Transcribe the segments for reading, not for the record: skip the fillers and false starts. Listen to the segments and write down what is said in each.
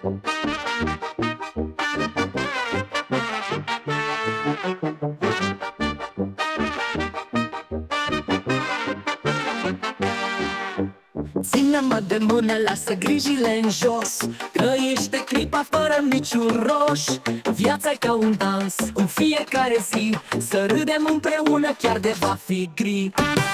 Ține-mă de mână, lasă grijile în jos, trăiește clipa fără niciun roș. Viața-i ca un dans, în fiecare zi, să râdem împreună chiar de va fi gri.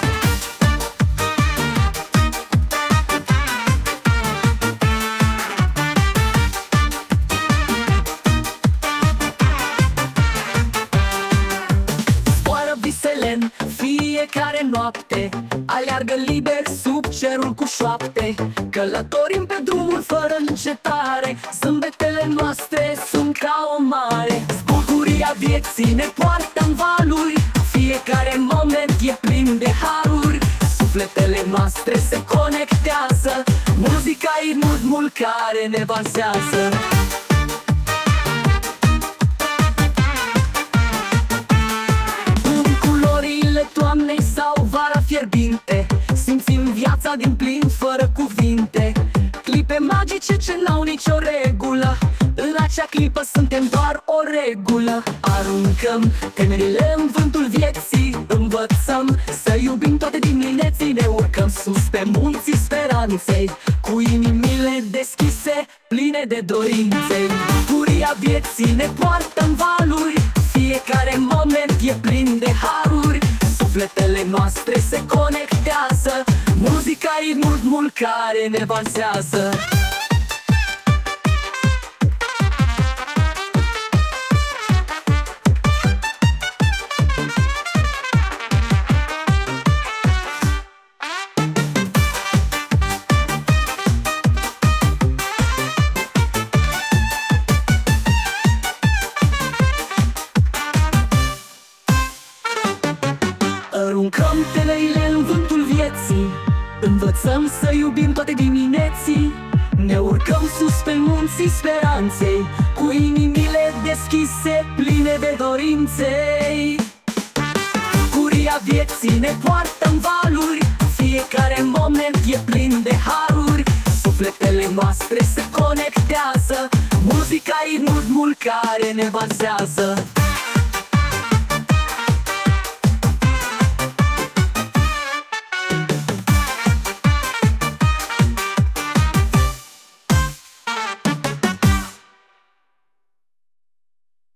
Zboară visele în fiecare noapte, aleargă liber sub cerul cu șoapte. Călătorim pe drumul fără încetare, zâmbetele noastre sunt ca o mare. Bucuria vieții ne poartă în valuri, fiecare moment e plin de haruri. Sufletele noastre se conectează, muzica-i ritmul care ne valsează. Toamnei sau vara fierbinte, simțim viața din plin fără cuvinte. Clipe magice ce n-au nicio regulă, în acea clipă suntem doar o regulă. Aruncăm temerile în vântul vieții, învățăm să iubim toate dimineții. Ne urcăm sus pe munții speranței, cu inimile deschise, pline de dorințe. Bucuria vieții ne poartă în valuri, fiecare moment e plin de haruri. Sufletele noastre se conectează, muzica-i ritmul care ne valsează. Aruncăm teleile în vântul vieții, învățăm să iubim toate dimineții. Ne urcăm sus pe munții speranței, cu inimile deschise, pline de dorinței. Bucuria vieții ne poartă în valuri, fiecare moment e plin de haruri. Sufletele noastre se conectează, muzica-i ritmul care ne valsează.